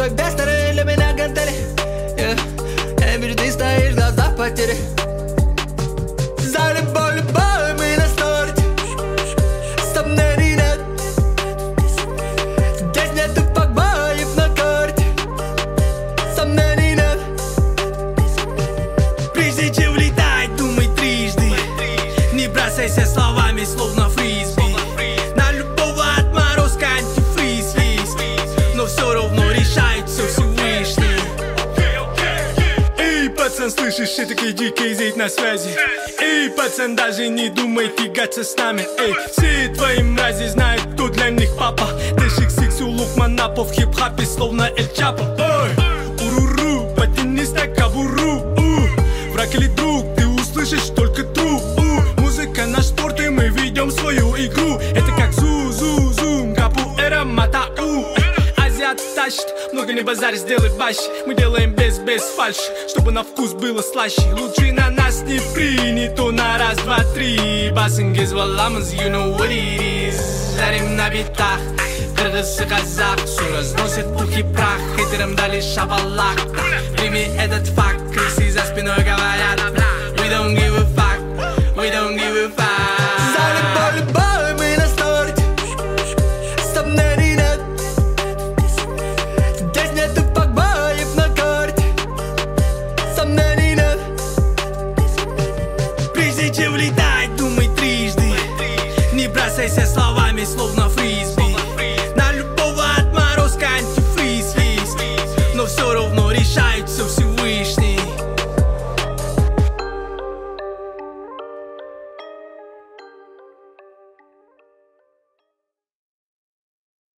твой бесстарый для меня гантели. Я вижу, ты стоишь, в глазах потери. За любовь мы на старте. Сомнений нет. Здесь нету факбоев на карте. Сомнений нет. Прежде чем улетать, думай трижды. Не бросайся словами, словно фрисби. На любого отморозка антифриз есть, но все равно решает все Всевышний. Эй, пацан, слышишь, это дикий зейт на связи. Эй, пацан, даже не думай тягаться с нами. Эй, все твои мрази знают, кто для них папа. Дэшик сикс у Лукманапов в хип-хапе, словно Эль Чапо. Ой, уруру, потяни кабуру. Враг или друг, ты услышишь только труп. Музыка наш спорт, и мы ведем свою игру. Это как зу-зу-зум, капуэра матау. Азиат тащит, много не базарь, сделай бащ. Мы делаем без фальши, чтобы на вкус было слаще. Лучше на нас не принято на раз, два, три. Басингиз валамаз, you know what it is. Жарим на битах, кыргыз и казах. Все разносит пух и прах, хейтерам дали шабалак. Прими этот факт, крысы за спиной говорят. We don't give a fuck, we don't give a fuck. За любовь мы на старте. Сомнений нет. Здесь нету факбоев на карте. Сомнений нет. Прежде чем улетать, думай трижды. Не бросайся словами, словно фрисби.